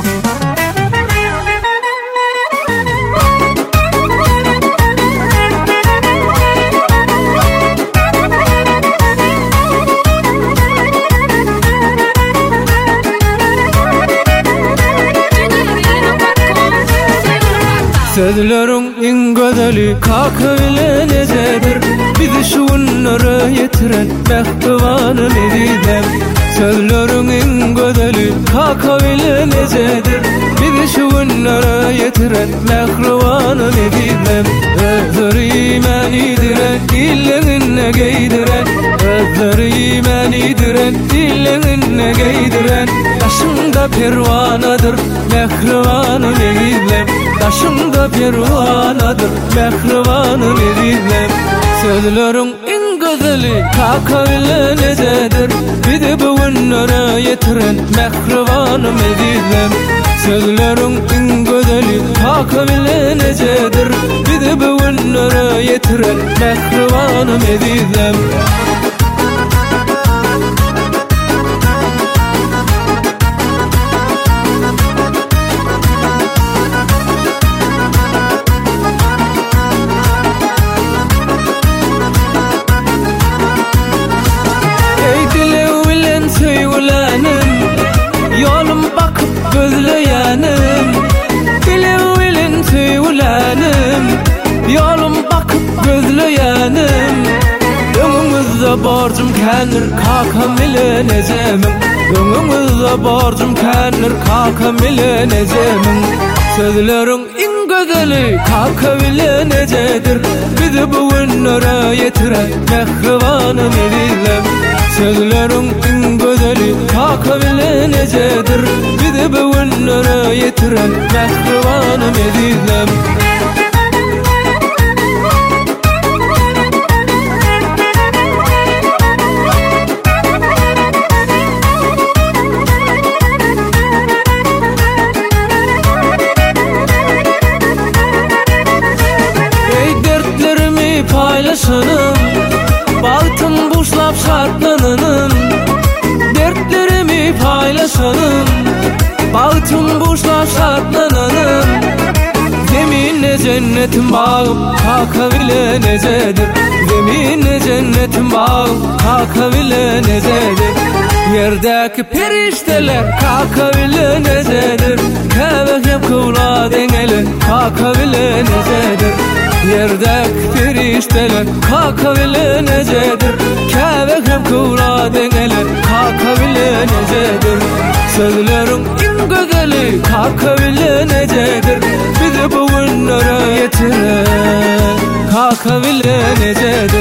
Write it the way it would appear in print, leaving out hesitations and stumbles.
Sözlerin in gözeli kaka bile necedir? Bizi şu günlere yetiren mehribanı nedidem. Sözlerin in gözeli kaka bile necedir? Bizi şu günlere yetiren mehribanı nedidem. Özleri menidiren, illeninle giydiren. Özleri menidiren, illeninle giydiren. Taşımda pervanadır mehribanı nedidem. Taşımda pervanadır mehribanı nedidem. Sözlerin en güzeli kaka bile necedir? Bir de bu günlere yetiren mehribanı nedidem. Sözlerin en güzeli kaka bile necedir? Bir de bu günlere yetiren mehribanı nedidem. Yolum bakıp gözleyenim, bilevilin tüyülenim. Yolum bakıp gözleyenim. Önümüzde borcum kenir kakam ile necemin. Önümüzde borcum kenir kakam ile necemin. Sözlerin in gözeli kaka bile necedir? Bizi bu günlere yetiren mehribanı nedidem. Sözlerin in gözeli kaka bile necedir? Bizi bu günlere yetiren mehribanı nedidem. Paylaşanım, baktım boşlap şartlananım. Dertlerimi paylaşanım, baktım boşlap şartlananım. Zeminle cennetim bağım, kaka bile necedir? Zeminle cennetim bağım, kaka bile necedir? Yerdeki perişteler kaka bile necedir? Kevek yap kuvla dengeli, kaka bile necedir? Yerdeki perişteler kaka bile necedir? Kevek yap kuvla dengeli, kaka bile necedir? Sözlerin in gözeli kaka bile necedir? Bizi bu günlere yetiren kaka bile necedir?